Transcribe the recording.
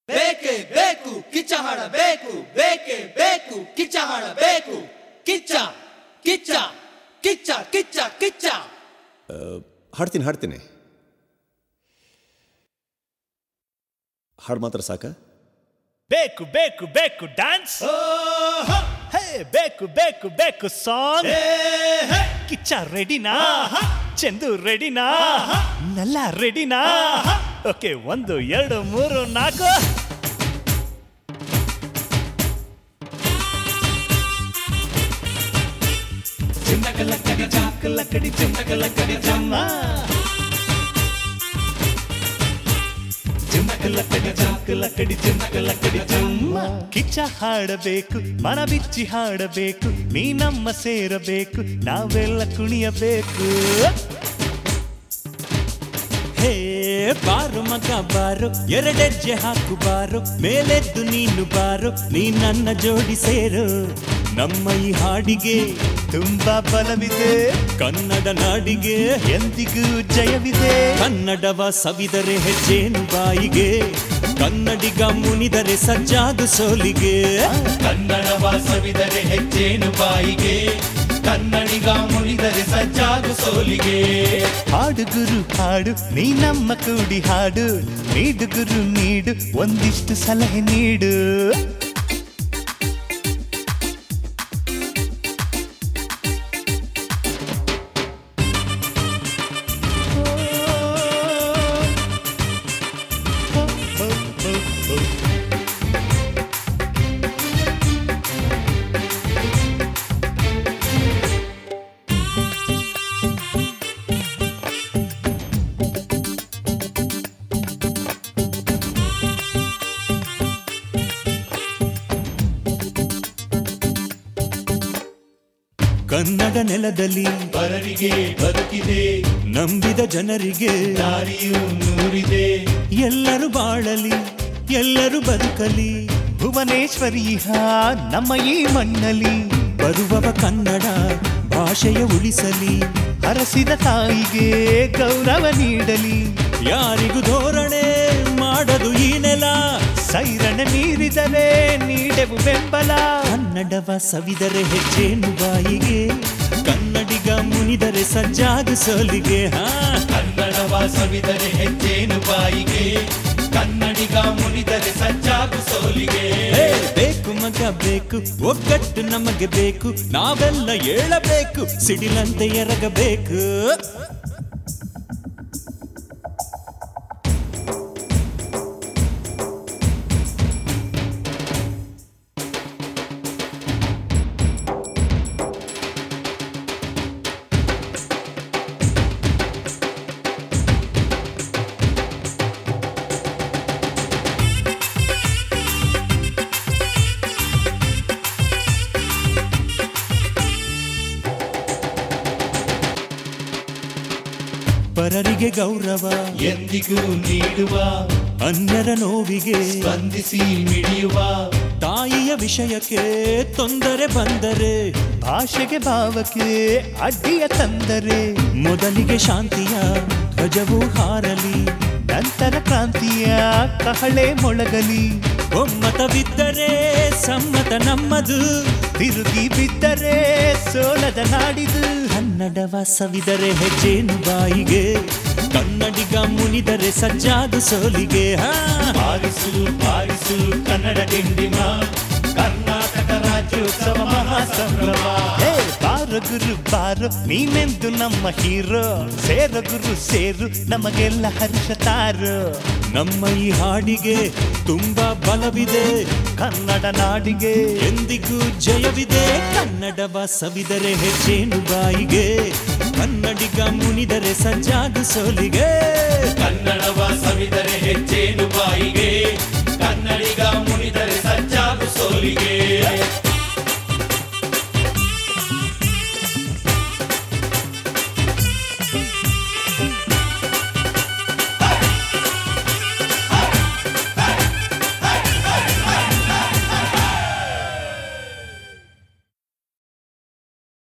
ಬೇಕೇ ಬೇಕು ಕಿಚ್ಚ ಹಾಡಬೇಕು, ಬೇಕೇ ಬೇಕು ಕಿಚ್ಚ ಹಾಡಬೇಕು. ಕಿಚ್ಚ ಕಿಚ್ಚ ಕಿಚ್ಚ ಕಿಚ್ಚ ಕಿಚ್ಚ. ಹಾಡ್ತೀನಿ ಹಾಡು ಮಾತ್ರ ಸಾಕ? ಬೇಕು ಬೇಕು ಬೇಕು ಡ್ಯಾನ್ಸ್, ಹೇ ಬೇಕು ಬೇಕು ಬೇಕು ಸಾಂಗ್. ಕಿಚ್ಚ ರೆಡಿನಾ? ಚಂದು ರೆಡಿನಾ? ನಲ್ಲ ರೆಡಿನಾ? ಓಕೆ, 1 2 3 4. ಚಿನ್ನಕಲಕ್ಕಡಿ ಚಾಕಲಕ್ಕಡಿ ಚಿನ್ನಕಲಕ್ಕಡಿ ಚಮ್ಮ, ಚಿನ್ನಕಲಕ್ಕಡಿ ಚಾಕಲಕ್ಕಡಿ ಚಿನ್ನಕಲಕ್ಕಡಿ ಚಮ್ಮ. ಕಿಚ್ಚ ಹಾಡಬೇಕು, ಮನ ಬಿಚ್ಚಿ ಹಾಡಬೇಕು, ನೀ ನಮ್ಮ ಸೇರಬೇಕು, ನಾವೆಲ್ಲ ಕುಣಿಯಬೇಕು. ಹೇ ಬಾರು ಮಗ ಬಾರು, ಎರಡೆಜ್ಜೆ ಹಾಕು ಬಾರು, ಮೇಲೆದ್ದು ನೀನು ಬಾರು, ನೀ ನನ್ನ ಜೋಡಿ ಸೇರು. ನಮ್ಮ ಈ ಹಾಡಿಗೆ ತುಂಬಾ ಬಲವಿದೆ, ಕನ್ನಡ ನಾಡಿಗೆ ಎಂದಿಗೂ ಜಯವಿದೆ. ಕನ್ನಡವ ಸವಿದರೆ ಹೆಜ್ಜೇನು ಬಾಯಿಗೆ, ಕನ್ನಡಿಗ ಮುನಿದರೆ ಸಜ್ಜಾದು ಸೋಲಿಗೆ. ಕನ್ನಡವ ಸವಿದರೆ ಹೆಜ್ಜೇನು ಬಾಯಿಗೆ, ಕನ್ನಡಿಗ ಮುನಿದರೆ ಸಜ್ಜಾದು ಸೋಲಿಗೆ. ಹಾಡು ಗುರು ಹಾಡು, ನೀ ನಮ್ಮ ಕೂಡಿ ಹಾಡು, ನೀಡು ಗುರು ನೀಡು, ಒಂದಿಷ್ಟು ಸಲಹೆ ನೀಡು. ಕನ್ನಡ ನೆಲದಲ್ಲಿ ಪರರಿಗೆ ಬದುಕಿದೆ, ನಂಬಿದ ಜನರಿಗೆ ದಾರಿಯೂ ನೂರಿದೆ. ಎಲ್ಲರೂ ಬಾಳಲಿ, ಎಲ್ಲರೂ ಬದುಕಲಿ, ಭುವನೇಶ್ವರಿಹ ನಮ್ಮ ಈ ಮಣ್ಣಲ್ಲಿ. ಬರುವವ ಕನ್ನಡ ಭಾಷೆಯ ಉಳಿಸಲಿ, ಹರಸಿದ ತಾಯಿಗೆ ಗೌರವ ನೀಡಲಿ. ಯಾರಿಗೂ ಧೋರಣೆ ಮಾಡದು ಈ ನೆಲ, ಸೈರಣ ಮೀರಿದರೆ ನೀಡೆವು ಬೆಂಬಲ. ಕನ್ನಡವ ಸವಿದರೆ ಹೆಜ್ಜೇನು ಬಾಯಿಗೆ, ಕನ್ನಡಿಗ ಮುನಿದರೆ ಸಜ್ಜಾದು ಸೋಲಿಗೆ. ಕನ್ನಡವ ಸವಿದರೆ ಹೆಜ್ಜೇನು ಬಾಯಿಗೆ, ಕನ್ನಡಿಗ ಮುನಿದರೆ ಸಜ್ಜಾದು ಸೋಲಿಗೆ. ಬೇಕು ಮಗ ಬೇಕು, ಒಗ್ಗಟ್ಟು ನಮಗೆ ಬೇಕು, ನಾವೆಲ್ಲ ಏಳಬೇಕು, ಸಿಡಿಲಂತೆ ಎರಗಬೇಕು. ಪರರಿಗೆ ಗೌರವ ಎಂದಿಗೂ ನೀಡುವ, ಅನ್ಯರ ನೋವಿಗೆ ಸ್ಪಂದಿಸಿ ಮಿಡಿಯುವ. ತಾಯಿಯ ವಿಷಯಕ್ಕೆ ತೊಂದರೆ ಬಂದರೆ, ಭಾಷೆಗೆ ಭಾವಕ್ಕೆ ಅಡ್ಡಿಯ ತಂದರೆ, ಮೊದಲಿಗೆ ಶಾಂತಿಯ ಧ್ವಜವು ಹಾರಲಿ, ನಂತರ ಕ್ರಾಂತಿಯ ಕಹಳೆ ಮೊಳಗಲಿ. ಒಮ್ಮತವಿದ್ದರೆ ಸಮ್ಮತ ನಮ್ಮದು, ತಿರುಗಿ ಬಿದ್ದರೆ ಸೋಲದ ನಾಡಿದು. ಕನ್ನಡವ ಸವಿದರೆ ಹೆಜ್ಜೇನು ಬಾಯಿಗೆ, ಕನ್ನಡಿಗ ಮುನಿದರೆ ಸಜ್ಜಾದು ಸೋಲಿಗೆ. ಬಾರಿಸು ಬಾರಿಸು ಕನ್ನಡ ಡಿಂಡಿಮ, ಕರ್ನಾಟಕ ರಾಜ್ಯೋತ್ಸವ ಮಹಾಸಂಭ್ರಮ. ಬಾರೋ ಗುರು ಬಾರೋ, ನೀನೆಂದು ನಮ್ಮ ಹೀರೋ, ಸೇರೋ ಗುರು ಸೇರು, ನಮಗೆಲ್ಲ ಹರ್ಷ ತಾರು. ನಮ್ಮ ಈ ಹಾಡಿಗೆ ತುಂಬಾ ಬಲವಿದೆ, ಕನ್ನಡ ನಾಡಿಗೆ ಎಂದಿಗೂ ಜಯವಿದೆ. ಕನ್ನಡವ ಸವಿದರೆ ಹೆಜ್ಜೇನು ಬಾಯಿಗೆ, ಕನ್ನಡಿಗ ಮುನಿದರೆ ಸಜ್ಜಾದು ಸೋಲಿಗೆ. ಕನ್ನಡವ ಸವಿದರೆ ಹೆಜ್ಜೇನು ಬಾಯಿಗೆ, ಕನ್ನಡಿಗ ಮುನಿದರೆ ಸಜ್ಜಾದು ಸೋಲಿಗೆ.